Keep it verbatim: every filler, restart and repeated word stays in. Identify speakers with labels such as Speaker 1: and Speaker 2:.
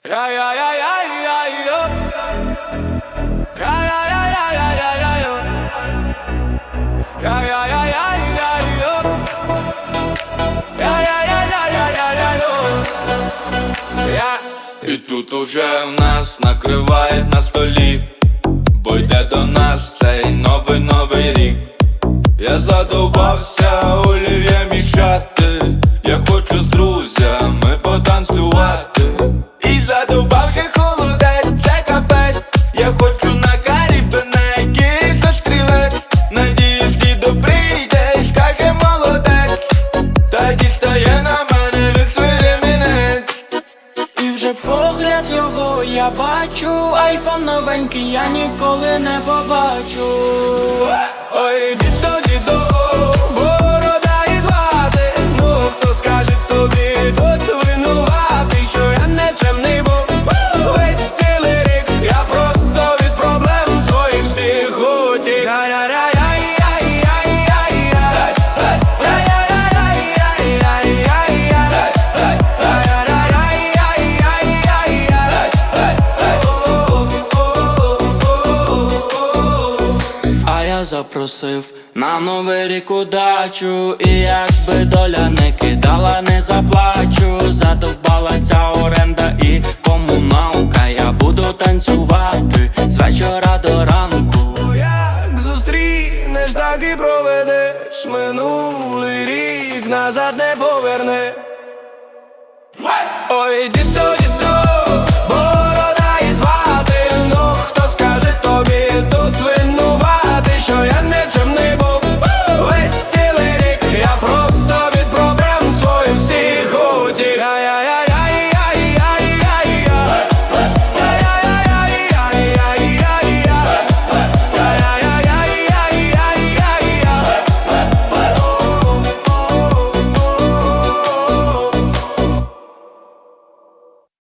Speaker 1: Ja, ja, ja, ja, ja, ja. Ja, ja, ja, ja, ja, ja, ja, ja. Ja, ja, ja, ja, ja, ja. Ja, ja, ja, ja, ja, ja, ja, ja. Я. І тут уже в нас накривають на столі, бо йде до нас цей новий новий рік. Я задовбався олів'є мішати, я хочу з друзями потанцювати. І задовбався холодець, це капець. Я хочу на Карибі, на якийсь острівець. Надіюсь, дідо прийде і скаже молодець, та дістає на мене від свій ремінець. І вже погляд його я бачу, айфон новенький я ніколи не побачу. Ой, дідо, дідо, борода і звати. Ну, хто скаже тобі, тут винуватий, що я нечемний був весь цілий рік. Я просто від проблем своїх всіх утік. А я запросив на новий рік удачу, і якби доля не кидала, не заплачу. Задовбала ця оренда і комуналка. Я буду танцювати з вечора до ранку. Як зустрінеш, так і проведеш. Минулий рік назад не поверне. Ой, дідо, дідо,